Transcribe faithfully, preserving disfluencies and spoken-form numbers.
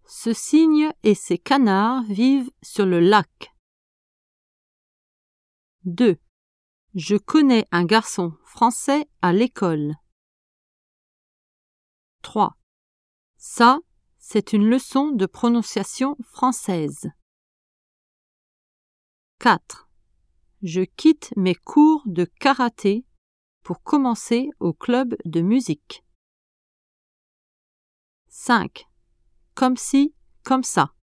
Ce cygne et ses canards vivent sur le lac. deux. Je connais un garçon français à l'école. trois. Ça, c'est une leçon de prononciation française. quatre. Je quitte mes cours de karaté pour commencer au club de musique. cinq. Comme si, comme ça.